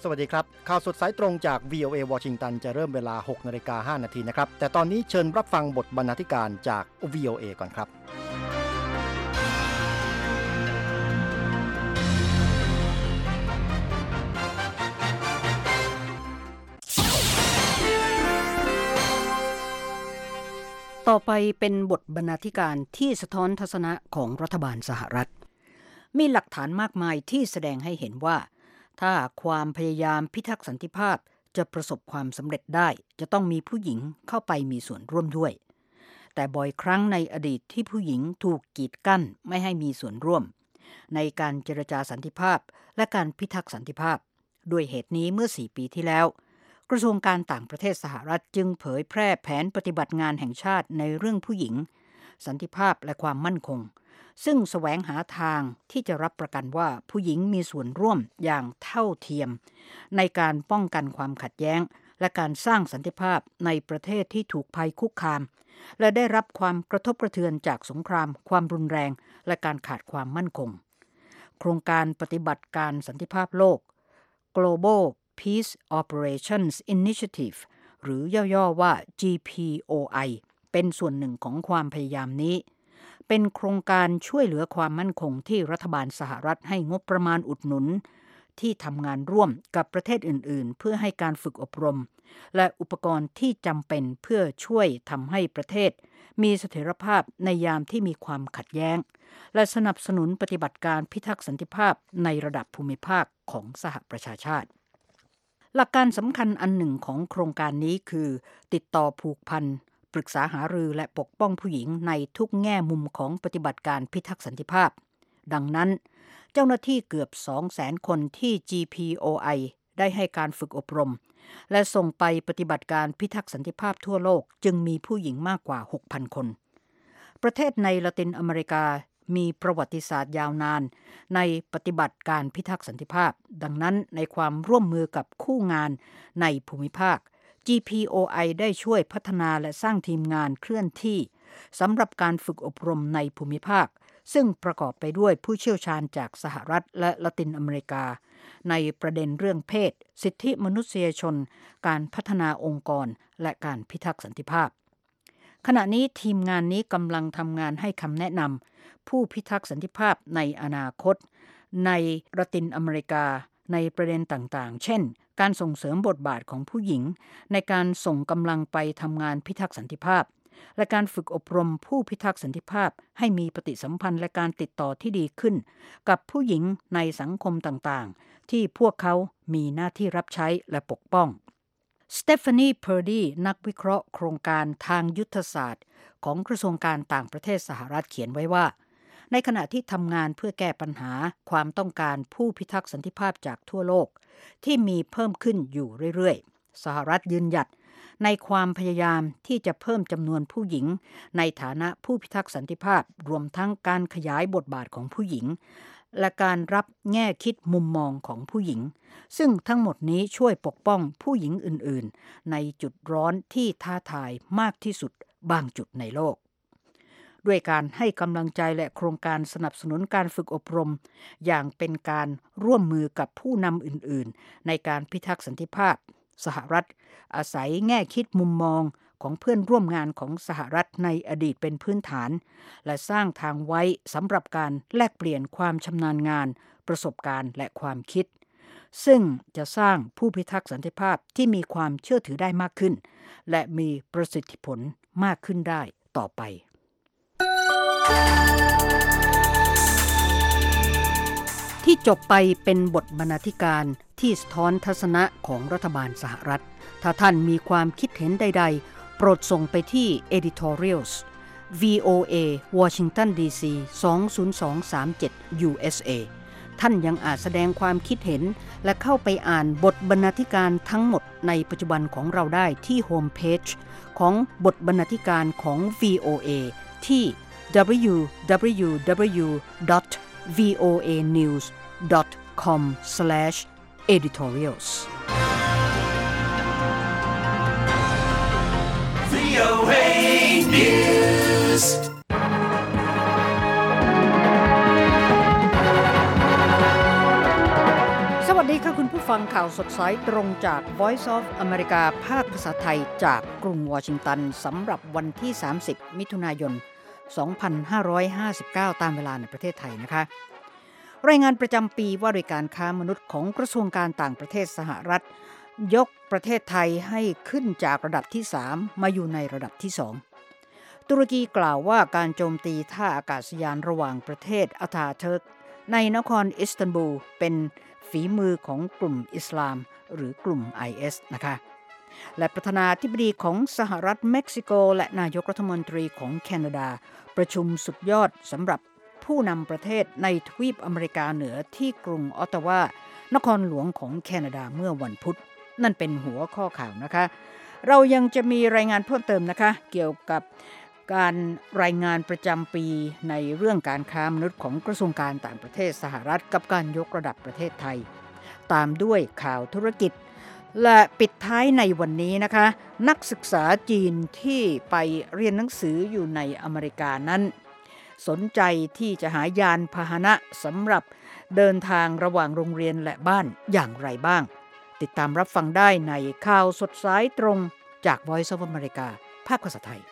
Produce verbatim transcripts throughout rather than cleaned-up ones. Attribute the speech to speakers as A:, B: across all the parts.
A: วัสดีครับข่าวสดสายตรงจาก วี โอ เอ วอชิงตันจะเริ่มเวลา หกนาฬิกาห้านาทีนะครับแต่ตอนนี้เชิญรับฟังบทบรรณาธิการจาก วี โอ เอ ก่อนครับ
B: ต่อไปเป็นบทบรรณาธิการที่สะท้อนทัศนะของรัฐบาลสหรัฐมีหลักฐานมากมายที่แสดงให้เห็นว่าถ้าความพยายามพิทักษ์สันติภาพจะประสบความสำเร็จได้จะต้องมีผู้หญิงเข้าไปมีส่วนร่วมด้วยแต่บ่อยครั้งในอดีตที่ผู้หญิงถูกกีดกั้นไม่ให้มีส่วนร่วมในการเจรจาสันติภาพและการพิทักษ์สันติภาพด้วยเหตุนี้เมื่อสี่ปีที่แล้วกระทรวงการต่างประเทศสหรัฐจึงเผยแพร่แผนปฏิบัติงานแห่งชาติในเรื่องผู้หญิงสันติภาพและความมั่นคงซึ่งแสวงหาทางที่จะรับประกันว่าผู้หญิงมีส่วนร่วมอย่างเท่าเทียมในการป้องกันความขัดแย้งและการสร้างสันติภาพในประเทศที่ถูกภัยคุกคามและได้รับความกระทบกระเทือนจากสงครามความรุนแรงและการขาดความมั่นคงโครงการปฏิบัติการสันติภาพโลก Global Peace Operations Initiative หรือย่อๆว่า จี พี โอ ไอ เป็นส่วนหนึ่งของความพยายามนี้เป็นโครงการช่วยเหลือความมั่นคงที่รัฐบาลสหรัฐให้งบประมาณอุดหนุนที่ทำงานร่วมกับประเทศอื่นๆเพื่อให้การฝึกอบรมและอุปกรณ์ที่จำเป็นเพื่อช่วยทำให้ประเทศมีเสถียรภาพในยามที่มีความขัดแย้งและสนับสนุนปฏิบัติการพิทักษ์สันติภาพในระดับภูมิภาคของสหประชาชาติหลักการสำคัญอันหนึ่งของโครงการนี้คือติดต่อผูกพันปรึกษาหารือและปกป้องผู้หญิงในทุกแง่มุมของปฏิบัติการพิทักษ์สันติภาพดังนั้นเจ้าหน้าที่เกือบ สองแสน คนที่ จี พี โอ ไอ ได้ให้การฝึกอบรมและส่งไปปฏิบัติการพิทักษ์สันติภาพทั่วโลกจึงมีผู้หญิงมากกว่า หกพัน คนประเทศในละตินอเมริกามีประวัติศาสตร์ยาวนานในปฏิบัติการพิทักษ์สันติภาพดังนั้นในความร่วมมือกับคู่งานในภูมิภาคจี พี โอ ไอ ได้ช่วยพัฒนาและสร้างทีมงานเคลื่อนที่สำหรับการฝึกอบรมในภูมิภาคซึ่งประกอบไปด้วยผู้เชี่ยวชาญจากสหรัฐและละตินอเมริกาในประเด็นเรื่องเพศสิทธิมนุษยชนการพัฒนาองค์กรและการพิทักษ์สันติภาพขณะนี้ทีมงานนี้กำลังทำงานให้คำแนะนำผู้พิทักษ์สันติภาพในอนาคตในละตินอเมริกาในประเด็นต่างๆเช่นการส่งเสริมบทบาทของผู้หญิงในการส่งกำลังไปทำงานพิทักษ์สันติภาพและการฝึกอบรมผู้พิทักษ์สันติภาพให้มีปฏิสัมพันธ์และการติดต่อที่ดีขึ้นกับผู้หญิงในสังคมต่างๆที่พวกเขามีหน้าที่รับใช้และปกป้องสเตฟานีเพอร์ดีนักวิเคราะห์โครงการทางยุทธศาสตร์ของกระทรวงการต่างประเทศสหรัฐเขียนไว้ว่าในขณะที่ทำงานเพื่อแก้ปัญหาความต้องการผู้พิทักษ์สันติภาพจากทั่วโลกที่มีเพิ่มขึ้นอยู่เรื่อยๆสหรัฐยืนหยัดในความพยายามที่จะเพิ่มจำนวนผู้หญิงในฐานะผู้พิทักษ์สันติภาพรวมทั้งการขยายบทบาทของผู้หญิงและการรับแง่คิดมุมมองของผู้หญิงซึ่งทั้งหมดนี้ช่วยปกป้องผู้หญิงอื่นๆในจุดร้อนที่ท้าทายมากที่สุดบางจุดในโลกด้วยการให้กำลังใจและโครงการสนับสนุนการฝึกอบรมอย่างเป็นการร่วมมือกับผู้นำอื่นๆในการพิทักษ์สันติภาพสหรัฐอาศัยแง่คิดมุมมองของเพื่อนร่วมงานของสหรัฐในอดีตเป็นพื้นฐานและสร้างทางไว้สำหรับการแลกเปลี่ยนความชำนาญงานประสบการณ์และความคิดซึ่งจะสร้างผู้พิทักษ์สันติภาพที่มีความเชื่อถือได้มากขึ้นและมีประสิทธิผลมากขึ้นได้ต่อไปที่จบไปเป็นบทบรรณาธิการที่สะท้อนทัศนะของรัฐบาลสหรัฐถ้าท่านมีความคิดเห็นใดๆโปรดส่งไปที่ editorials วี โอ เอ Washington ดี ซี สอง ศูนย์ สอง สาม เจ็ด ยู เอส เอ ท่านยังอาจแสดงความคิดเห็นและเข้าไปอ่านบทบรรณาธิการทั้งหมดในปัจจุบันของเราได้ที่โฮมเพจของบทบรรณาธิการของ วี โอ เอ ที่ ดับเบิลยู ดับเบิลยู ดับเบิลยู ดอท วี โอ เอ นิวส์ ดอท คอม สแลช เอดิทอเรียลส์ วี โอ เอ Newsสวัสดีค่ะคุณผู้ฟังข่าวสดสายตรงจาก Voice of America ภาคภาษาไทยจากกรุงวอชิงตันสำหรับวันที่สามสิบมิถุนายนสองพันห้าร้อยห้าสิบเก้าตามเวลาในประเทศไทยนะคะรายงานประจำปีว่าด้วยการค้ามนุษย์ของกระทรวงการต่างประเทศสหรัฐยกประเทศไทยให้ขึ้นจากระดับที่สามมาอยู่ในระดับที่สองตุรกีกล่าวว่าการโจมตีท่าอากาศยานระหว่างประเทศอาตาเทิร์กในนครอิสตันบูลเป็นฝีมือของกลุ่มอิสลามหรือกลุ่ม ไอ เอส นะคะและประธานาธิบดีของสหรัฐเม็กซิโกและนายกรัฐมนตรีของแคนาดาประชุมสุดยอดสำหรับผู้นำประเทศในทวีปอเมริกาเหนือที่กรุงออตตาวานครหลวงของแคนาดาเมื่อวันพุธนั่นเป็นหัวข้อข่าวนะคะเรายังจะมีรายงานเพิ่มเติมนะคะเกี่ยวกับการรายงานประจำปีในเรื่องการค้ามนุษย์ของกระทรวงการต่างประเทศสหรัฐกับการยกระดับประเทศไทยตามด้วยข่าวธุรกิจและปิดท้ายในวันนี้นะคะนักศึกษาจีนที่ไปเรียนหนังสืออยู่ในอเมริกานั้นสนใจที่จะหายานพาหนะสำหรับเดินทางระหว่างโรงเรียนและบ้านอย่างไรบ้างติดตามรับฟังได้ในข่าวสดสายตรงจาก Voice of America ภาคภาษาไทย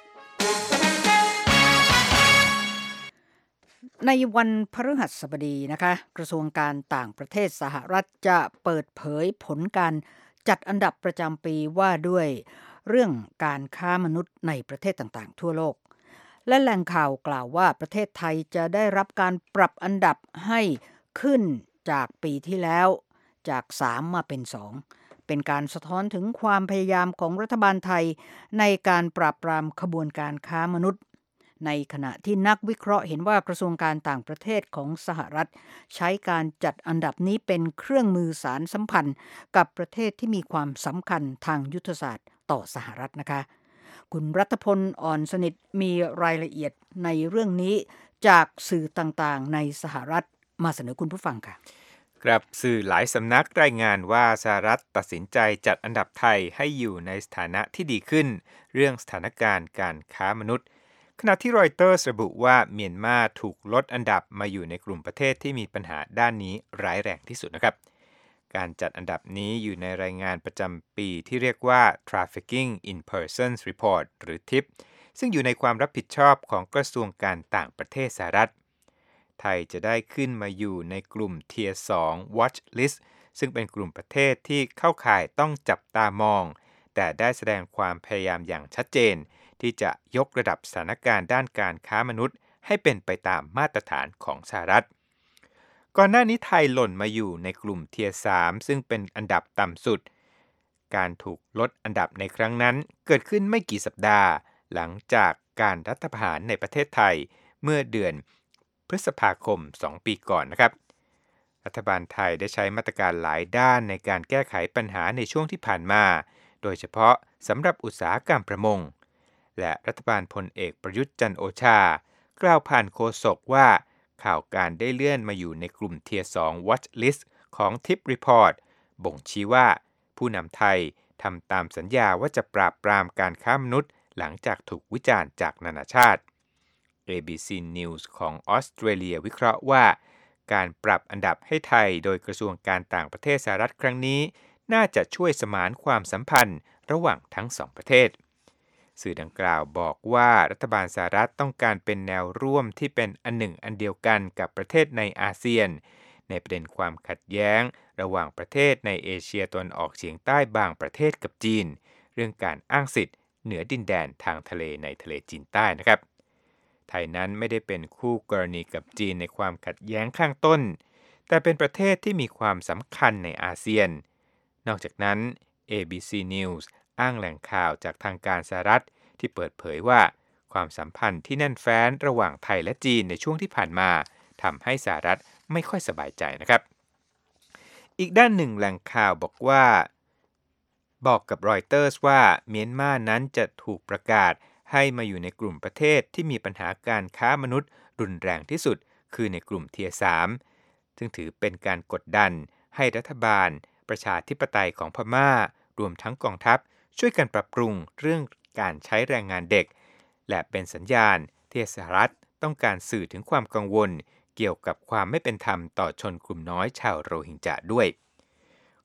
B: ในวันพฤหัสบดีนะคะกระทรวงการต่างประเทศสหรัฐจะเปิดเผยผลการจัดอันดับประจำปีว่าด้วยเรื่องการค้ามนุษย์ในประเทศต่างๆทั่วโลกและแหล่งข่าวกล่าวว่าประเทศไทยจะได้รับการปรับอันดับให้ขึ้นจากปีที่แล้วจากสามมาเป็นสองเป็นการสะท้อนถึงความพยายามของรัฐบาลไทยในการปราบปรามขบวนการค้ามนุษย์ในขณะที่นักวิเคราะห์เห็นว่ากระทรวงการต่างประเทศของสหรัฐใช้การจัดอันดับนี้เป็นเครื่องมือสารสัมพันธ์กับประเทศที่มีความสำคัญทางยุทธศาสตร์ต่อสหรัฐนะคะคุณรัตพลอ่อนสนิทมีรายละเอียดในเรื่องนี้จากสื่อต่างๆในสหรัฐมาเสนอคุณผู้ฟังค่ะ
C: ครับสื่อหลายสำนักรายงานว่าสหรัฐตัดสินใจจัดอันดับไทยให้อยู่ในสถานะที่ดีขึ้นเรื่องสถานการณ์การค้ามนุษย์ขณะที่รอยเตอร์ระบุว่าเมียนมาถูกลดอันดับมาอยู่ในกลุ่มประเทศที่มีปัญหาด้านนี้ร้ายแรงที่สุดนะครับการจัดอันดับนี้อยู่ในรายงานประจำปีที่เรียกว่า Trafficking in Persons Report หรือ ทิป ซึ่งอยู่ในความรับผิดชอบของกระทรวงการต่างประเทศสหรัฐไทยจะได้ขึ้นมาอยู่ในกลุ่ม Tier สอง Watch List ซึ่งเป็นกลุ่มประเทศที่เข้าข่ายต้องจับตามองแต่ได้แสดงความพยายามอย่างชัดเจนที่จะยกระดับสถานการณ์ด้านการค้ามนุษย์ให้เป็นไปตามมาตรฐานของสหรัฐก่อนหน้านี้ไทยหล่นมาอยู่ในกลุ่ม Tier สามซึ่งเป็นอันดับต่ำสุดการถูกลดอันดับในครั้งนั้นเกิดขึ้นไม่กี่สัปดาห์หลังจากการรัฐประหารในประเทศไทยเมื่อเดือนพฤษภาคมสองปีก่อนนะครับรัฐบาลไทยได้ใช้มาตรการหลายด้านในการแก้ไขปัญหาในช่วงที่ผ่านมาโดยเฉพาะสำหรับอุตสาหกรรมประมงและรัฐบาลพลเอกประยุทธ์จันทร์โอชากล่าวผ่านโฆษกว่าข่าวการได้เลื่อนมาอยู่ในกลุ่ม Tier สอง Watch List ของ ทิป Report บ่งชี้ว่าผู้นำไทยทำตามสัญญาว่าจะปราบปรามการค้ามนุษย์หลังจากถูกวิจารณ์จากนานาชาติ เอ บี ซี News ของออสเตรเลียวิเคราะห์ว่าการปรับอันดับให้ไทยโดยกระทรวงการต่างประเทศสหรัฐครั้งนี้น่าจะช่วยสมานความสัมพันธ์ระหว่างทั้งสองประเทศสื่อดังกล่าวบอกว่ารัฐบาลสหรัฐต้องการเป็นแนวร่วมที่เป็นอันหนึ่งอันเดียวกันกับประเทศในอาเซียนในประเด็นความขัดแย้งระหว่างประเทศในเอเชียตะวันออกเฉียงใต้บางประเทศกับจีนเรื่องการอ้างสิทธิ์เหนือดินแดนทางทะเลในทะเลจีนใต้นะครับไทยนั้นไม่ได้เป็นคู่กรณีกับจีนในความขัดแย้งข้างต้นแต่เป็นประเทศที่มีความสำคัญในอาเซียนนอกจากนั้น เอ บี ซี News อ้างแหล่งข่าวจากทางการสหรัฐที่เปิดเผยว่าความสัมพันธ์ที่แน่นแฟ้นระหว่างไทยและจีนในช่วงที่ผ่านมาทำให้สหรัฐไม่ค่อยสบายใจนะครับอีกด้านหนึ่งแหล่งข่าวบอกว่าบอกกับรอยเตอร์สว่าเมียนมานั้นจะถูกประกาศให้มาอยู่ในกลุ่มประเทศที่มีปัญหาการค้ามนุษย์รุนแรงที่สุดคือในกลุ่ม Tier สามซึ่งถือเป็นการกดดันให้รัฐบาลประชาธิปไตยของพม่ารวมทั้งกองทัพช่วยกันปรับปรุงเรื่องการใช้แรงงานเด็กและเป็นสัญญาณที่สหรัฐต้องการสื่อถึงความกังวลเกี่ยวกับความไม่เป็นธรรมต่อชนกลุ่มน้อยชาวโรฮิงญาด้วย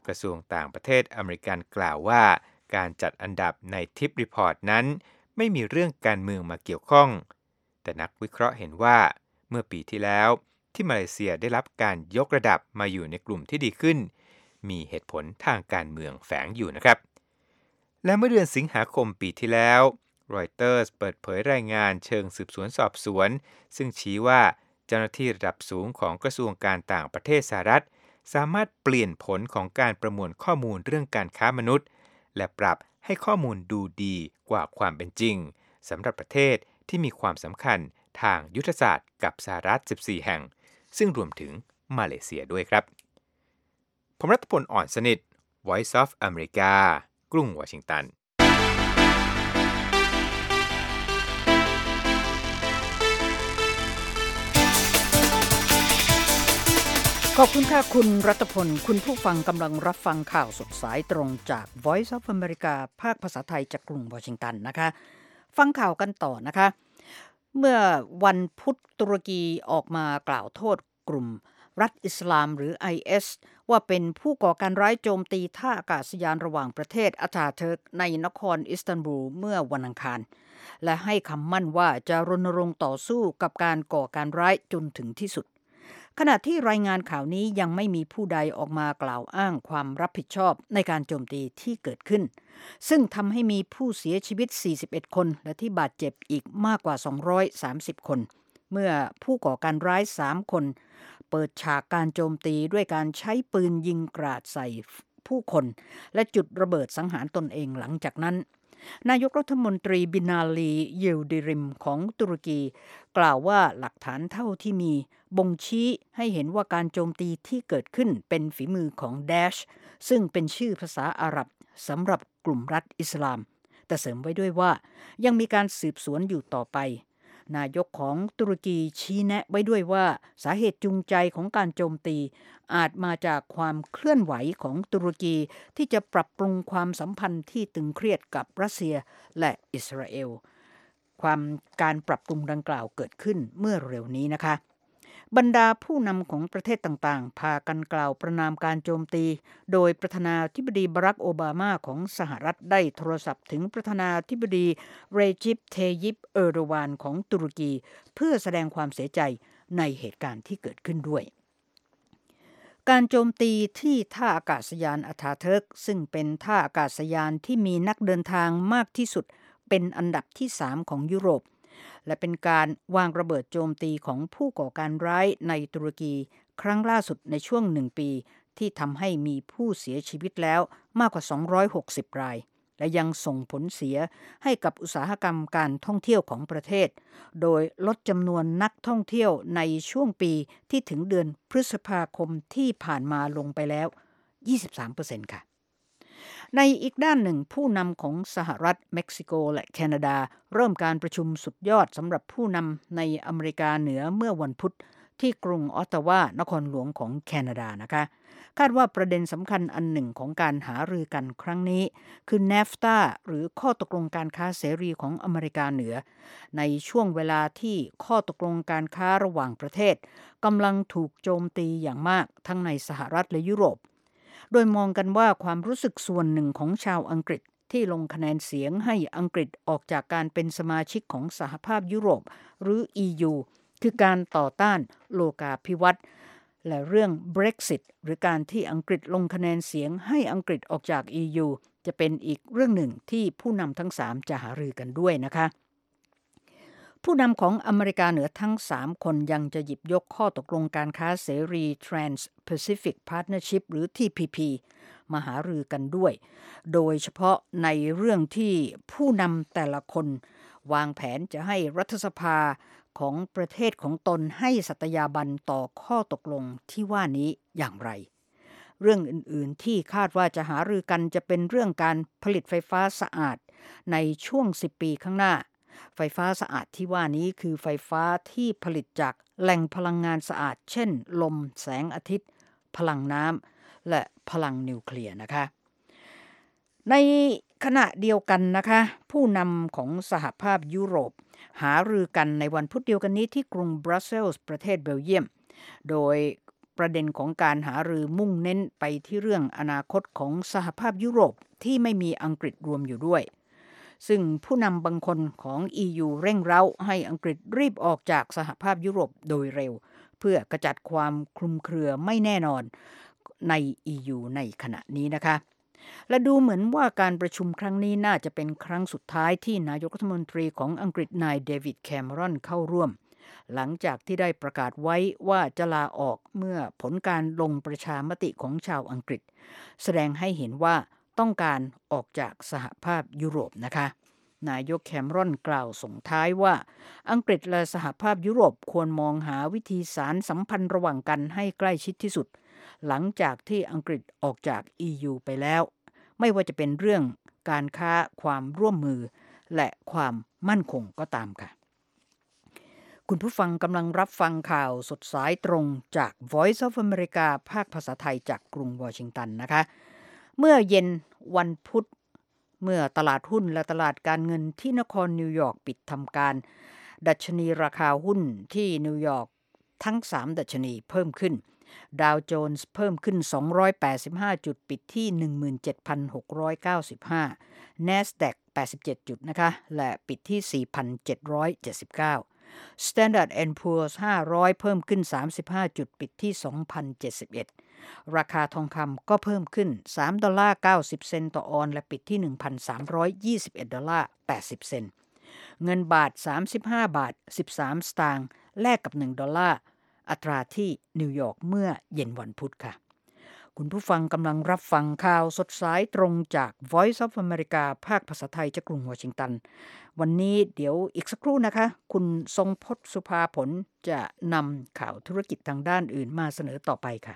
C: กระทรวงต่างประเทศอเมริกันกล่าวว่าการจัดอันดับในทิปรีพอร์ตนั้นไม่มีเรื่องการเมืองมาเกี่ยวข้องแต่นักวิเคราะห์เห็นว่าเมื่อปีที่แล้วที่มาเลเซียได้รับการยกระดับมาอยู่ในกลุ่มที่ดีขึ้นมีเหตุผลทางการเมืองแฝงอยู่นะครับและเมื่อเดือนสิงหาคมปีที่แล้วรอยเตอร์สเปิดเผยรายงานเชิงสืบสวนสอบสวนซึ่งชี้ว่าเจ้าหน้าที่ระดับสูงของกระทรวงการต่างประเทศสหรัฐสามารถเปลี่ยนผลของการประมวลข้อมูลเรื่องการค้ามนุษย์และปรับให้ข้อมูลดูดีกว่าความเป็นจริงสำหรับประเทศที่มีความสำคัญทางยุทธศาสตร์กับสหรัฐสิบสี่แห่งซึ่งรวมถึงมาเลเซียด้วยครับผมรัตพล อ่อนสนิท Voice of America กรุงวอชิงตัน
B: ขอบคุณค่ะคุณรัตพลคุณผู้ฟังกำลังรับฟังข่าวสดสายตรงจาก Voice of America ภาคภาษาไทยจากกรุงวอชิงตันนะคะฟังข่าวกันต่อนะคะเมื่อวันพุธตุรกีออกมากล่าวโทษกลุ่มรัฐอิสลามหรือ ไอ เอส ว่าเป็นผู้ก่อการร้ายโจมตีท่าอากาศยานระหว่างประเทศอาตาเทิร์กในนครอิสตันบูลเมื่อวันอังคารและให้คำมั่นว่าจะรณรงค์ต่อสู้กับการก่อการร้ายจนถึงที่สุดขณะที่รายงานข่าวนี้ยังไม่มีผู้ใดออกมากล่าวอ้างความรับผิดชอบในการโจมตีที่เกิดขึ้นซึ่งทำให้มีผู้เสียชีวิตสี่สิบเอ็ดคนและที่บาดเจ็บอีกมากกว่าสองร้อยสามสิบคนเมื่อผู้ก่อการร้ายสามคนเปิดฉากการโจมตีด้วยการใช้ปืนยิงกราดใส่ผู้คนและจุดระเบิดสังหารตนเองหลังจากนั้นนายกรัฐมนตรีบินาลียิลดิริมของตุรกีกล่าวว่าหลักฐานเท่าที่มีบ่งชี้ให้เห็นว่าการโจมตีที่เกิดขึ้นเป็นฝีมือของดาชซึ่งเป็นชื่อภาษาอาหรับสำหรับกลุ่มรัฐอิสลามแต่เสริมไว้ด้วยว่ายังมีการสืบสวนอยู่ต่อไปนายกของตุรกีชี้แนะไว้ด้วยว่าสาเหตุจูงใจของการโจมตีอาจมาจากความเคลื่อนไหวของตุรกีที่จะปรับปรุงความสัมพันธ์ที่ตึงเครียดกับรัสเซียและอิสราเอลความการปรับปรุงดังกล่าวเกิดขึ้นเมื่อเร็วนี้นะคะบรรดาผู้นำของประเทศต่างๆพากันกล่าวประนามการโจมตีโดยประธานาธิบดีบารักโอบามาของสหรัฐได้โทรศัพท์ถึงประธานาธิบดีเรจิป เทยิป เออร์โดวานของตุรกีเพื่อแสดงความเสียใจในเหตุการณ์ที่เกิดขึ้นด้วยการโจมตีที่ท่าอากาศยานอาตาเทิร์กซึ่งเป็นท่าอากาศยานที่มีนักเดินทางมากที่สุดเป็นอันดับที่สามของยุโรปและเป็นการวางระเบิดโจมตีของผู้ก่อการร้ายในตุรกีครั้งล่าสุดในช่วงหนึ่งปีที่ทำให้มีผู้เสียชีวิตแล้วมากกว่าสองร้อยหกสิบรายและยังส่งผลเสียให้กับอุตสาหกรรมการท่องเที่ยวของประเทศโดยลดจำนวนนักท่องเที่ยวในช่วงปีที่ถึงเดือนพฤษภาคมที่ผ่านมาลงไปแล้ว ยี่สิบสามเปอร์เซ็นต์ ค่ะในอีกด้านหนึ่งผู้นำของสหรัฐเม็กซิโกและแคนาดาเริ่มการประชุมสุดยอดสำหรับผู้นำในอเมริกาเหนือเมื่อวันพุธที่กรุงออตตาวานครหลวงของแคนาดานะคะคาดว่าประเด็นสำคัญอันหนึ่งของการหารือกันครั้งนี้คือ เนฟตา หรือข้อตกลงการค้าเสรีของอเมริกาเหนือในช่วงเวลาที่ข้อตกลงการค้าระหว่างประเทศกำลังถูกโจมตีอย่างมากทั้งในสหรัฐและยุโรปโดยมองกันว่าความรู้สึกส่วนหนึ่งของชาวอังกฤษที่ลงคะแนนเสียงให้อังกฤษออกจากการเป็นสมาชิกของสหภาพยุโรปหรือ อี ยู คือการต่อต้านโลกาภิวัตน์และเรื่อง Brexit หรือการที่อังกฤษลงคะแนนเสียงให้อังกฤษออกจาก อี ยู จะเป็นอีกเรื่องหนึ่งที่ผู้นำทั้งสามจะหารือกันด้วยนะคะผู้นำของอเมริกาเหนือทั้งสามคนยังจะหยิบยกข้อตกลงการค้าเสรี Trans-Pacific Partnership หรือ ที พี พี มาหารือกันด้วยโดยเฉพาะในเรื่องที่ผู้นำแต่ละคนวางแผนจะให้รัฐสภาของประเทศของตนให้สัตยาบันต่อข้อตกลงที่ว่านี้อย่างไรเรื่องอื่นๆที่คาดว่าจะหารือกันจะเป็นเรื่องการผลิตไฟฟ้าสะอาดในช่วงสิบปีข้างหน้าไฟฟ้าสะอาดที่ว่านี้คือไฟฟ้าที่ผลิตจากแหล่งพลังงานสะอาดเช่นลมแสงอาทิตย์พลังน้ำและพลังนิวเคลียร์นะคะในขณะเดียวกันนะคะผู้นำของสหภาพยุโรปหารือกันในวันพุธเดียวกันนี้ที่กรุงบรัสเซลส์ประเทศเบลเยียมโดยปประเด็นของการหารือมุ่งเน้นไปที่เรื่องอนาคตของสหภาพยุโรปที่ไม่มีอังกฤษรวมอยู่ด้วยซึ่งผู้นำบางคนของ อี ยู เร่งเร้าให้อังกฤษรีบออกจากสหภาพยุโรปโดยเร็วเพื่อกระจัดความคลุมเครือไม่แน่นอนใน อี ยู ในขณะนี้นะคะและดูเหมือนว่าการประชุมครั้งนี้น่าจะเป็นครั้งสุดท้ายที่นายกรัฐมนตรีของอังกฤษนายเดวิดแคมเมรอนเข้าร่วมหลังจากที่ได้ประกาศไว้ว่าจะลาออกเมื่อผลการลงประชามติของชาวอังกฤษแสดงให้เห็นว่าต้องการออกจากสหภาพยุโรปนะคะนายกแคมเมรอนกล่าวส่งท้ายว่าอังกฤษและสหภาพยุโรปควรมองหาวิธีสานสัมพันธ์ระหว่างกันให้ใกล้ชิดที่สุดหลังจากที่อังกฤษออกจาก อี ยู ไปแล้วไม่ว่าจะเป็นเรื่องการค้าความร่วมมือและความมั่นคงก็ตามค่ะคุณผู้ฟังกำลังรับฟังข่าวสดสายตรงจาก Voice of America ภาคภาษาไทยจากกรุงวอชิงตันนะคะเมื่อเย็นวันพุธเมื่อตลาดหุ้นและตลาดการเงินที่นครนิวยอร์กปิดทำการดัชนีราคาหุ้นที่นิวยอร์กทั้งสามดัชนีเพิ่มขึ้นดาวโจนส์เพิ่มขึ้นสองร้อยแปดสิบห้าจุดปิดที่ หนึ่งหมื่นเจ็ดพันหกร้อยเก้าสิบห้า NASDAQ แปดสิบเจ็ดจุดนะคะและปิดที่ สี่พันเจ็ดร้อยเจ็ดสิบเก้า Standard แอนด์ Poor's ห้าร้อยเพิ่มขึ้นสามสิบห้าจุดปิดที่ สองพันเจ็ดสิบเอ็ด ราคาทองคำก็เพิ่มขึ้นสามดอลลาร์เก้าสิบเซนต์ต่อออนซ์และปิดที่ หนึ่งพันสามร้อยยี่สิบเอ็ดดอลลาร์แปดสิบเซนต์เงินบาทสามสิบห้าบาทสิบสามสตางค์แลกกับหนึ่งดอลลาร์อัตราที่นิวยอร์กเมื่อเย็นวันพุธค่ะคุณผู้ฟังกำลังรับฟังข่าวสดสายตรงจาก Voice of America ภาคภาษาไทยจากกรุงวอชิงตันวันนี้เดี๋ยวอีกสักครู่นะคะคุณทรงพจน์สุภาผลจะนำข่าวธุรกิจทางด้านอื่นมาเสนอต่อไปค่ะ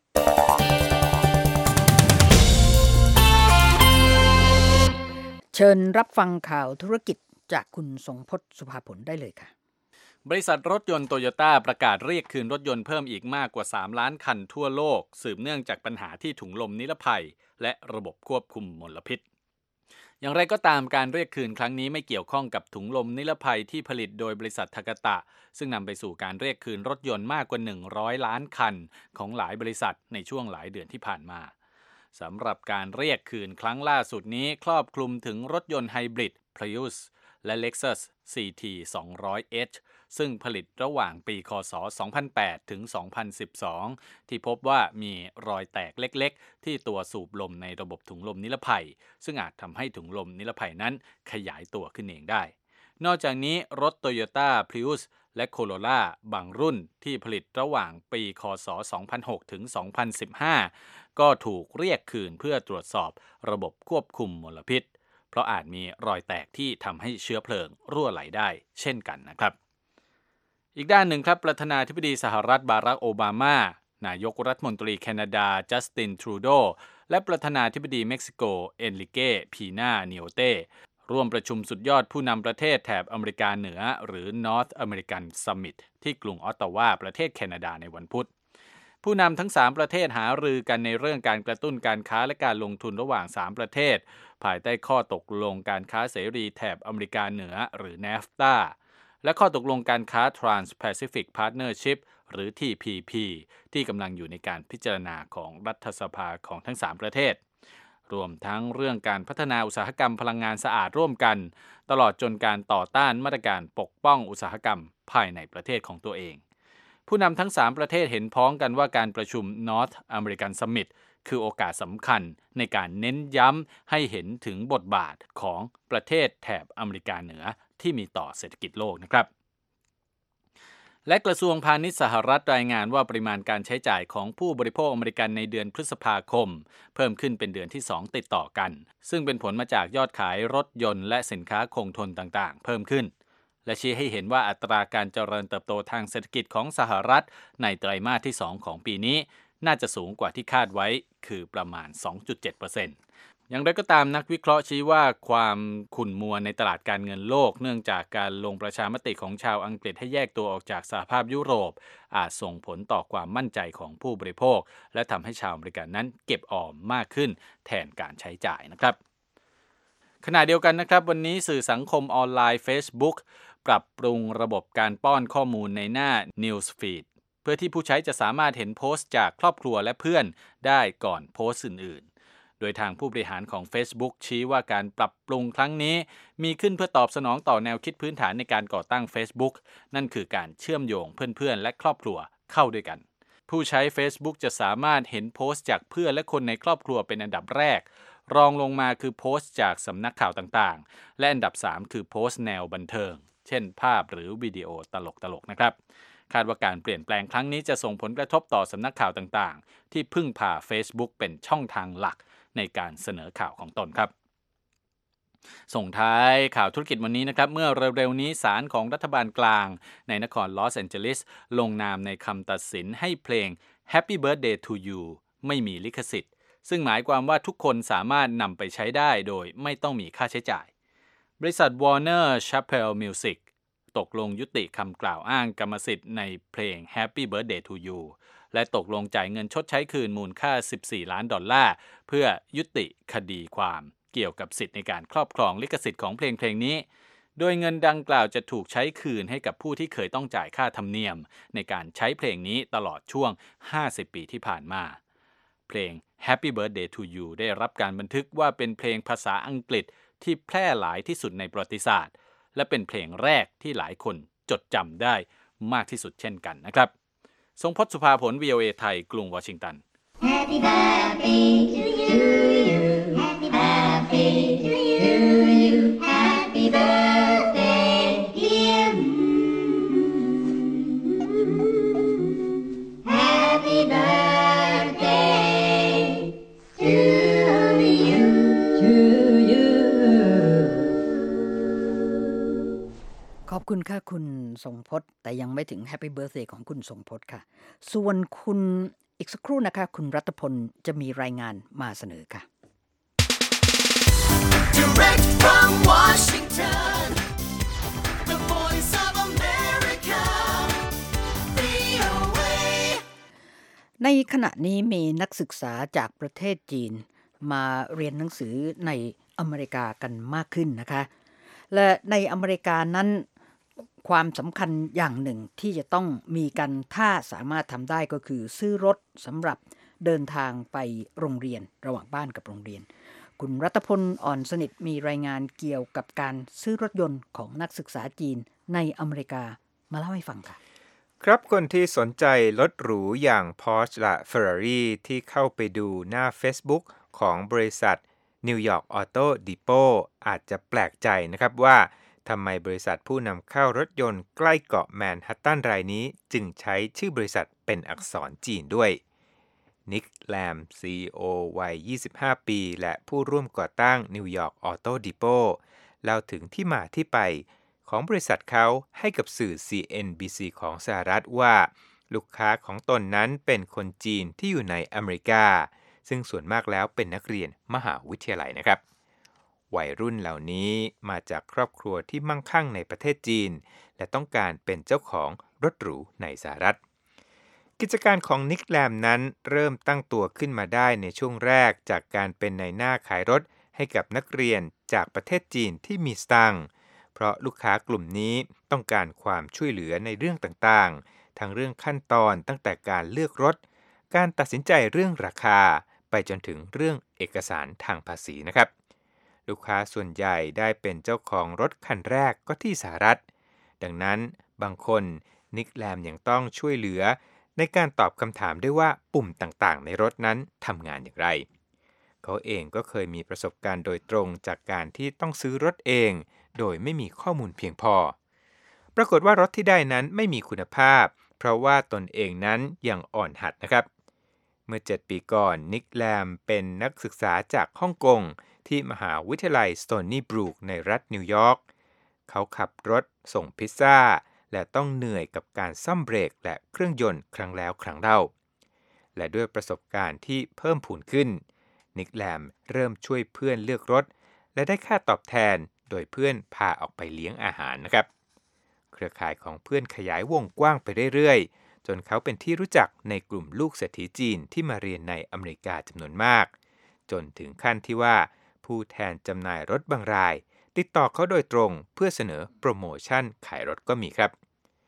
B: เชิญรับฟังข่าวธุรกิจจากคุณทรงพจน์สุภาผลได้เลยค่ะ
D: บริษัทรถยนต์โตโยต้าประกาศเรียกคืนรถยนต์เพิ่มอีกมากกว่าสามล้านคันทั่วโลกสืบเนื่องจากปัญหาที่ถุงลมนิรภัยและระบบควบคุมมลพิษอย่างไรก็ตามการเรียกคืนครั้งนี้ไม่เกี่ยวข้องกับถุงลมนิรภัยที่ผลิตโดยบริษัททากาตะซึ่งนำไปสู่การเรียกคืนรถยนต์มากกว่าหนึ่งร้อยล้านคันของหลายบริษัทในช่วงหลายเดือนที่ผ่านมาสำหรับการเรียกคืนครั้งล่าสุดนี้ครอบคลุมถึงรถยนต์ไฮบริด Prius และ Lexus ซี ที สองร้อยเอช ซึ่งผลิตระหว่างปีค.ศ. สองพันแปดถึงสองพันสิบสองที่พบว่ามีรอยแตกเล็กๆที่ตัวสูบลมในระบบถุงลมนิรภัยซึ่งอาจทำให้ถุงลมนิรภัยนั้นขยายตัวขึ้นเองได้นอกจากนี้รถ Toyota Prius และ Corolla บางรุ่นที่ผลิตระหว่างปีค.ศ. สองพันหกถึงสองพันสิบห้าก็ถูกเรียกคืนเพื่อตรวจสอบระบบควบคุมมลพิษเพราะอาจมีรอยแตกที่ทำให้เชื้อเพลิงรั่วไหลได้เช่นกันนะครับอีกด้านหนึ่งครับประธานาธิบดีสหรัฐบารักโอบามานายกรัฐมนตรีแคนาดาจัสตินทรูโดและประธานาธิบดีเม็กซิโกเอนริเก้พีนานิโอเต้ร่วมประชุมสุดยอดผู้นำประเทศแถบอเมริกาเหนือหรือ North American Summit ที่กรุงออตตาวาประเทศแคนาดาในวันพุธผู้นำทั้งสามประเทศหารือกันในเรื่องการกระตุ้นการค้าและการลงทุนระหว่างสามประเทศภายใต้ข้อตกลงการค้าเสรีแถบอเมริกาเหนือหรือ เนฟตา และข้อตกลงการค้า Trans-Pacific Partnership หรือ ที พี พี ที่กำลังอยู่ในการพิจารณาของรัฐสภาของทั้งสามประเทศรวมทั้งเรื่องการพัฒนาอุตสาหกรรมพลังงานสะอาดร่วมกันตลอดจนการต่อต้านมาตรการปกป้องอุตสาหกรรมภายในประเทศของตัวเองผู้นำทั้งสามประเทศเห็นพ้องกันว่าการประชุม North American Summit คือโอกาสสำคัญในการเน้นย้ำให้เห็นถึงบทบาทของประเทศแถบอเมริกาเหนือที่มีต่อเศรษฐกิจโลกนะครับและกระทรวงพาณิชย์สหรัฐรายงานว่าปริมาณการใช้จ่ายของผู้บริโภคอเมริกันในเดือนพฤษภาคมเพิ่มขึ้นเป็นเดือนที่สองติดต่อกันซึ่งเป็นผลมาจากยอดขายรถยนต์และสินค้าคงทนต่างๆเพิ่มขึ้นและชี้ให้เห็นว่าอัตราการเจริญเติบโตทางเศรษฐกิจของสหรัฐในไตรมาสที่สองของปีนี้น่าจะสูงกว่าที่คาดไว้คือประมาณ สองจุดเจ็ดเปอร์เซ็นต์ อย่างไรก็ตามนักวิเคราะห์ชี้ว่าความขุ่นมัวในตลาดการเงินโลกเนื่องจากการลงประชามติของชาวอังกฤษให้แยกตัวออกจากสหภาพยุโรปอาจส่งผลต่อความมั่นใจของผู้บริโภคและทำให้ชาวอเมริกันนั้นเก็บออมมากขึ้นแทนการใช้จ่ายนะครับขณะเดียวกันนะครับวันนี้สื่อสังคมออนไลน์ Facebook ปรับปรุงระบบการป้อนข้อมูลในหน้า Newsfeed พื่อที่ผู้ใช้จะสามารถเห็นโพสต์จากครอบครัวและเพื่อนได้ก่อนโพสต์อื่นๆโดยทางผู้บริหารของ Facebook ชี้ว่าการปรับปรุงครั้งนี้มีขึ้นเพื่อตอบสนองต่อแนวคิดพื้นฐานในการก่อตั้ง Facebook นั่นคือการเชื่อมโยงเพื่อนๆและครอบครัวเข้าด้วยกันผู้ใช้ Facebook จะสามารถเห็นโพสต์จากเพื่อนและคนในครอบครัวเป็นอันดับแรกรองลงมาคือโพสต์จากสำนักข่าวต่างๆและอันดับสามคือโพสต์แนวบันเทิงเช่นภาพหรือวิดีโอตลกๆนะครับคาดว่าการเปลี่ยนแปลงครั้งนี้จะส่งผลกระทบต่อสำนักข่าวต่างๆที่พึ่งพา Facebook เป็นช่องทางหลักในการเสนอข่าวของตนครับส่งท้ายข่าวธุรกิจวันนี้นะครับเมื่อเร็วๆนี้ศาลของรัฐบาลกลางในนครลอสแอนเจลิสลงนามในคำตัดสินให้เพลง Happy Birthday to You ไม่มีลิขสิทธิ์ซึ่งหมายความว่าทุกคนสามารถนำไปใช้ได้โดยไม่ต้องมีค่าใช้จ่ายบริษัท Warner Chappell Music ตกลงยุติคำกล่าวอ้างกรรมสิทธิ์ในเพลง Happy Birthday to You และตกลงจ่ายเงินชดใช้คืนมูลค่าสิบสี่ล้านดอลลาร์เพื่อยุติคดีความเกี่ยวกับสิทธิ์ในการครอบครองลิขสิทธิ์ของเพลงเพลงนี้โดยเงินดังกล่าวจะถูกใช้คืนให้กับผู้ที่เคยต้องจ่ายค่าธรรมเนียมในการใช้เพลงนี้ตลอดช่วงห้าสิบปีที่ผ่านมาเพลง Happy Birthday to You ได้รับการบันทึกว่าเป็นเพลงภาษาอังกฤษที่แพร่หลายที่สุดในประวัติศาสตร์และเป็นเพลงแรกที่หลายคนจดจำได้มากที่สุดเช่นกันนะครับทรงพจน์สุภาผล วี โอ เอ ไทยกรุงวอชิงตัน
E: Happy birthday to you Happy birthday to you Happy birthday dear Happy birthday to you to you
B: ขอบคุณค่ะคุณทรงพจน์แต่ยังไม่ถึง Happy Birthday ของคุณทรงพจน์ค่ะส่วนคุณอีกสักครู่นะคะคุณรัตพลจะมีรายงานมาเสนอค่ะ
F: Direct from Washington The Voice of America วี โอ เอ
B: ในขณะนี้มีนักศึกษาจากประเทศจีนมาเรียนหนังสือในอเมริกากันมากขึ้นนะคะและในอเมริกานั้นความสำคัญอย่างหนึ่งที่จะต้องมีกันถ้าสามารถทำได้ก็คือซื้อรถสำหรับเดินทางไปโรงเรียนระหว่างบ้านกับโรงเรียนคุณรัตพลอ่อนสนิทมีรายงานเกี่ยวกับการซื้อรถยนต์ของนักศึกษาจีนในอเมริกามาเล่าให้ฟังค่ะ
C: ครับคนที่สนใจรถหรูอย่าง Porsche และ Ferrari ที่เข้าไปดูหน้า Facebook ของบริษัท New York Auto Depot อาจจะแปลกใจนะครับว่าทำไมบริษัทผู้นำเข้ารถยนต์ใกล้เกาะแมนฮัตตันรายนี้จึงใช้ชื่อบริษัทเป็นอักษรจีนด้วยนิกแลม ซี อี โอ วัย ยี่สิบห้า ปีและผู้ร่วมก่อตั้ง New York Auto Depot เล่าถึงที่มาที่ไปของบริษัทเขาให้กับสื่อ ซี เอ็น บี ซี ของสหรัฐว่าลูกค้าของตนนั้นเป็นคนจีนที่อยู่ในอเมริกาซึ่งส่วนมากแล้วเป็นนักเรียนมหาวิทยาลัยนะครับวัยรุ่นเหล่านี้มาจากครอบครัวที่มั่งคั่งในประเทศจีนและต้องการเป็นเจ้าของรถหรูในสหรัฐกิจการของนิกแลมนั้นเริ่มตั้งตัวขึ้นมาได้ในช่วงแรกจากการเป็นนายหน้าขายรถให้กับนักเรียนจากประเทศจีนที่มีสตางค์เพราะลูกค้ากลุ่มนี้ต้องการความช่วยเหลือในเรื่องต่างๆทั้งเรื่องขั้นตอนตั้งแต่การเลือกรถการตัดสินใจเรื่องราคาไปจนถึงเรื่องเอกสารทางภาษีนะครับลูกค้าส่วนใหญ่ได้เป็นเจ้าของรถคันแรกก็ที่สหรัฐดังนั้นบางคนนิกแลมยังต้องช่วยเหลือในการตอบคำถามด้วยว่าปุ่มต่างๆในรถนั้นทำงานอย่างไรเขาเองก็เคยมีประสบการณ์โดยตรงจากการที่ต้องซื้อรถเองโดยไม่มีข้อมูลเพียงพอปรากฏว่ารถที่ได้นั้นไม่มีคุณภาพเพราะว่าตนเองนั้นยังอ่อนหัดนะครับเมื่อเจ็ดปีก่อนนิกแลมเป็นนักศึกษาจากฮ่องกงที่มหาวิทยาลัย Stony Brook ในรัฐนิวยอร์กเขาขับรถส่งพิซซ่าและต้องเหนื่อยกับการซ่อมเบรกและเครื่องยนต์ครั้งแล้วครั้งเล่าและด้วยประสบการณ์ที่เพิ่มพูนขึ้นนิกแลมเริ่มช่วยเพื่อนเลือกรถและได้ค่าตอบแทนโดยเพื่อนพาออกไปเลี้ยงอาหารนะครับเครือข่ายของเพื่อนขยายวงกว้างไปเรื่อยๆจนเขาเป็นที่รู้จักในกลุ่มลูกเศรษฐีจีนที่มาเรียนในอเมริกาจำนวนมากจนถึงขั้นที่ว่าผู้แทนจำหน่ายรถบางรายติดต่อเขาโดยตรงเพื่อเสนอโปรโมชั่นขายรถก็มีครับข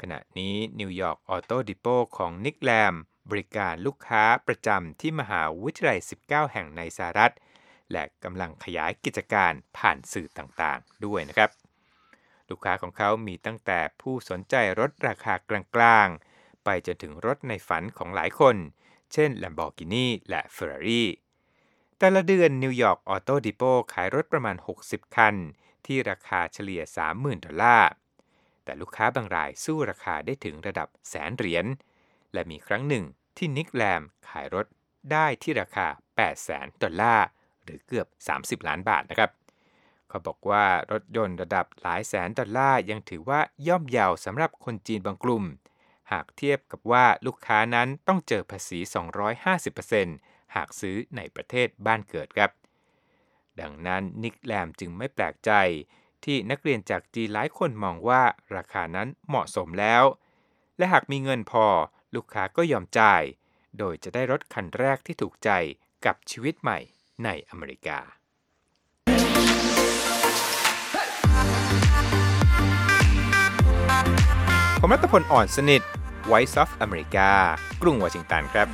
C: ขณะนี้นิวยอร์กออโต้ดิโปของนิกแลมบริการลูกค้าประจำที่มหาวิทยาลัยสิบเก้าแห่งในสหรัฐและกำลังขยายกิจการผ่านสื่อต่างๆด้วยนะครับลูกค้าของเขามีตั้งแต่ผู้สนใจรถราคากลางๆไปจนถึงรถในฝันของหลายคนเช่น Lamborghini และ Ferrari แต่ละเดือนนิวยอร์กออโต้ดิโปขายรถประมาณหกสิบคันที่ราคาเฉลี่ย สามหมื่น ดอลลาร์แต่ลูกค้าบางรายสู้ราคาได้ถึงระดับแสนเหรียญและมีครั้งหนึ่งที่นิกแลมขายรถได้ที่ราคา แปดแสน ดอลลาร์หรือเกือบสามสิบล้านบาทนะครับเขาบอกว่ารถยนต์ระดับหลายแสนดอลลาร์ยังถือว่าย่อมเยาสำหรับคนจีนบางกลุ่มหากเทียบกับว่าลูกค้านั้นต้องเจอภาษี สองร้อยห้าสิบเปอร์เซ็นต์ หากซื้อในประเทศบ้านเกิดครับดังนั้นนิกแลมจึงไม่แปลกใจที่นักเรียนจากจีนหลายคนมองว่าราคานั้นเหมาะสมแล้วและหากมีเงินพอลูกค้าก็ยอมจ่ายโดยจะได้รถคันแรกที่ถูกใจกับชีวิตใหม่ในอเมริกาผมรัตพลอ่อนสนิท Voice of America กรุงวอชิงตันครับ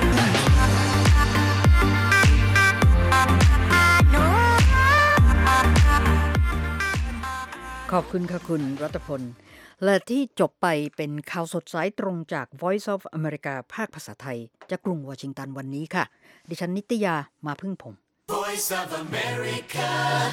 B: ขอบคุณค่ะคุณรัตพลและที่จบไปเป็นข่าวสดสายตรงจาก Voice of America ภาคภาษาไทยจากกรุงวอชิงตันวันนี้ค่ะดิฉันนิตยามาพึ่งผม
F: Voice of America,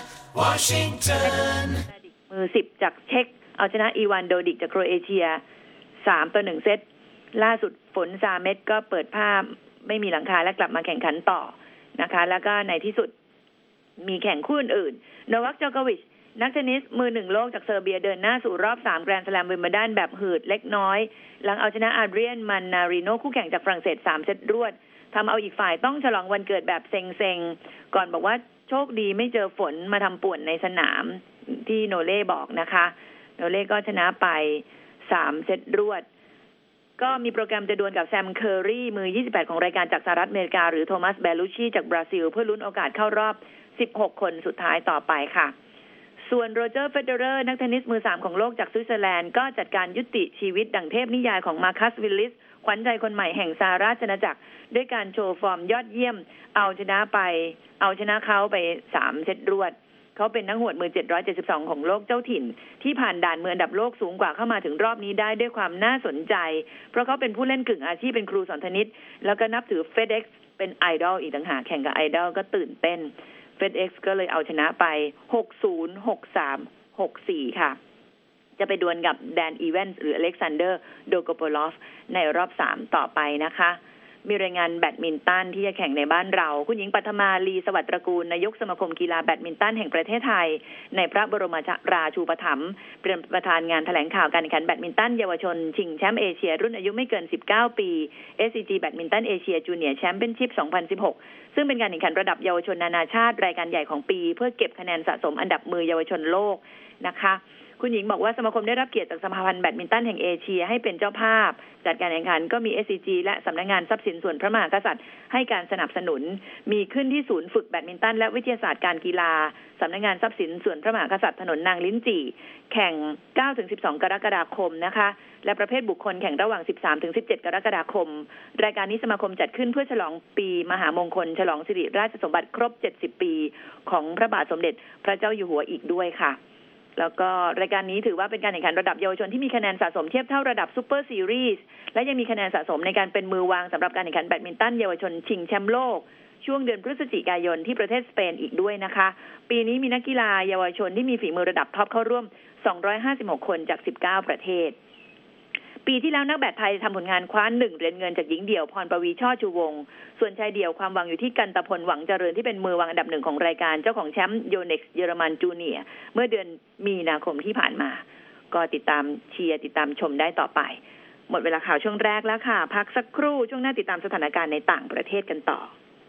F: Washington.
G: มือสิบจากเช็กเอาชนะอีวานโดดิกจากโครเอเชียสามต่อหนึ่งเซตล่าสุดฝนซาเม็ดก็เปิดผ้าไม่มีหลังคาและกลับมาแข่งขันต่อนะคะแล้วก็ในที่สุดมีแข่งคู่อื่นโนวัค โจโควิชนักเทนนิสมือหนึ่งโลกจากเซอร์เบียเดินหน้าสู่รอบสามแกรนด์สแลมวิมเบิลดันแบบหืดเล็กน้อยหลังเอาชนะอาเดรียนมันนาริโนคู่แข่งจากฝรั่งเศสสามเซตรวดทำเอาอีกฝ่ายต้องฉลองวันเกิดแบบเซ็งๆก่อนบอกว่าโชคดีไม่เจอฝนมาทำป่วนในสนามที่โนเล่บอกนะคะโนเล่ก็ชนะไปสามเซตรวดก็มีโปรแกรมจะดวลกับแซมเคอร์รีมือยี่สิบแปดของรายการจากสหรัฐอเมริกาหรือโทมัสเบลูชีจากบราซิลเพื่อลุ้นโอกาสเข้ารอบสิบหกคนสุดท้ายต่อไปค่ะส่วนโรเจอร์เฟเดอเรอร์นักเทนนิสมือสามของโลกจากสวิตเซอร์แลนด์ก็จัดการยุติชีวิตดั่งเทพนิยายของมาคัสวิลลิสขวัญใจคนใหม่แห่งสหราชอาณาจักรด้วยการโชว์ฟอร์มยอดเยี่ยมเอาชนะไปเอาชนะเขาไปสามเซตรวดเขาเป็นนักหวดมือเจ็ดร้อยเจ็ดสิบสองของโลกเจ้าถิ่นที่ผ่านด่านมืออันดับโลกสูงกว่าเข้ามาถึงรอบนี้ได้ด้วยความน่าสนใจเพราะเขาเป็นผู้เล่นกึ่งอาชีพเป็นครูสอนเทนนิสแล้วก็นับถือ เฟดเอ็กซ์ เป็นไอดอลอีกต่างหากแข่งกับไอดอลก็ตื่นเต้น เฟดเอ็กซ์ ก็เลยเอาชนะไป หกศูนย์ หกสาม หกสี่ ค่ะจะไปดวลกับแดนอีแวนส์หรืออเล็กซานเดอร์โดโกโปลอฟในรอบสามต่อไปนะคะมีรายงานแบดมินตันที่จะแข่งในบ้านเราคุณหญิงปัทมาลีสวัสดิ์ตระกูลนายกสมาคมกีฬาแบดมินตันแห่งประเทศไทยในพระบรมราชูปถัมภ์เป็นประธานงานแถลงข่าวการแข่งขันแบดมินตันเยาวชนชิงแชมป์เอเชียรุ่นอายุไม่เกินสิบเก้าปี เอส ซี จี แบดมินตันเอเชียจูเนียร์แชมเปี้ยนชิพ สองพันสิบหกซึ่งเป็นการแข่งขันระดับเยาวชนนานาชาติรายการใหญ่ของปีเพื่อเก็บคะแนนสะสมอันดับมือเยาวชนโลกนะคะคุณหญิงบอกว่าสมาคมได้รับเกียรติจากสมาพันธ์แบดมินตันแห่งเอเชียให้เป็นเจ้าภาพจัดการแข่งขันก็มี เอส ซี จี และสำนักงานทรัพย์สินส่วนพระมหากษัตริย์ให้การสนับสนุนมีขึ้นที่ศูนย์ฝึกแบดมินตันและวิทยาศาสตร์การกีฬาสำนักงานทรัพย์สินส่วนพระมหากษัตริย์ถนนนางลิ้นจี่แข่ง เก้าถึงสิบสอง กรกฎาคมนะคะและประเภทบุคคลแข่งระหว่าง สิบสามถึงสิบเจ็ด กรกฎาคมรายการนี้สมาคมจัดขึ้นเพื่อฉลองปีมหามงคลฉลองสิริราชสมบัติครบเจ็ดสิบปีของพระบาทสมเด็จพระเจ้าอยู่หัวอีกด้วยค่ะแล้วก็รายการนี้ถือว่าเป็นการแข่งขันระดับเยาวชนที่มีคะแนนสะสมเทียบเท่าระดับซูเปอร์ซีรีส์และยังมีคะแนนสะสมในการเป็นมือวางสำหรับการแข่งขันแบดมินตันเยาวชนชิงแชมป์โลกช่วงเดือนพฤศจิกายนที่ประเทศสเปนอีกด้วยนะคะปีนี้มีนักกีฬาเยาวชนที่มีฝีมือระดับท็อปเข้าร่วมสองร้อยห้าสิบหกคนจากสิบเก้าประเทศปีที่แล้วนักแบดไทยทำผลงานคว้าหนึ่งเหรียญเงินจากหญิงเดี่ยวพรปวีช่อชูวงศ์ส่วนชายเดี่ยวความหวังอยู่ที่กันตพลหวังเจริญที่เป็นมือวางอันดับหนึ่งของรายการเจ้าของแชมป์โยเน็กซ์เยอรมันจูเนียร์เมื่อเดือนมีนาคมที่ผ่านมาก็ติดตามเชียร์ติดตามชมได้ต่อไปหมดเวลาข่าวช่วงแรกแล้วค่ะพักสักครู่ช่วงหน้าติดตามสถานการณ์ในต่างประเทศกันต่อ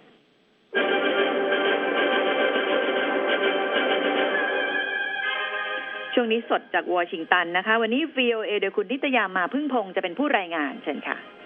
G: ช่วงนี้สดจากวอชิงตันนะคะวันนี้ วี โอ เอ โดยคุณนิตยามาพึ่งพงษ์จะเป็นผู้รายงานเชิญค่ะ